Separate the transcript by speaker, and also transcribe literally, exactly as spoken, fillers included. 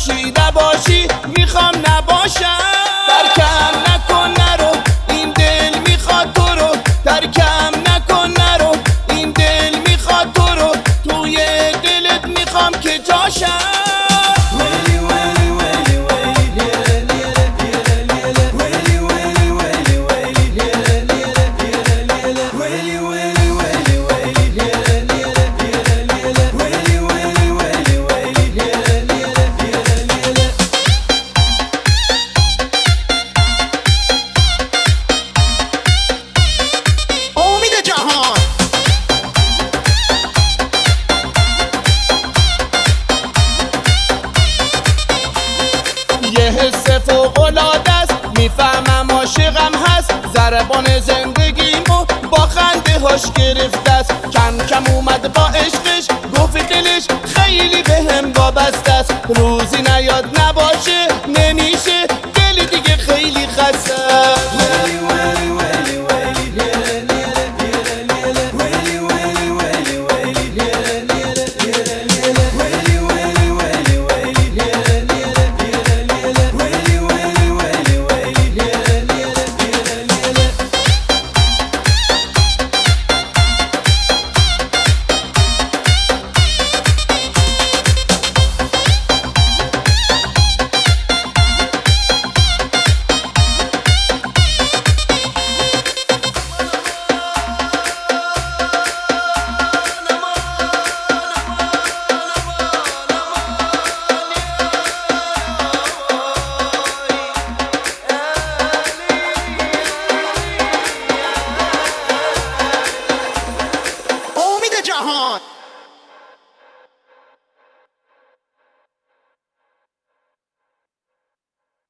Speaker 1: باشی نباشی میخوام نباشم. ترکم نکن نرو این دل میخواد تو رو، ترکم نکن نرو این دل میخواد تو رو، توی دلت میخوام که جاشم. یه حس فوق‌العاده است میفهمم عاشقم هست، ضربان زندگیمو با خنده هاش گرفته است. کم کم اومد با عشقش گفت دلش خیلی بهم وابسته است، روزی نیاد نباشه نمیشه دل دیگه خیلی خسته است.
Speaker 2: جهان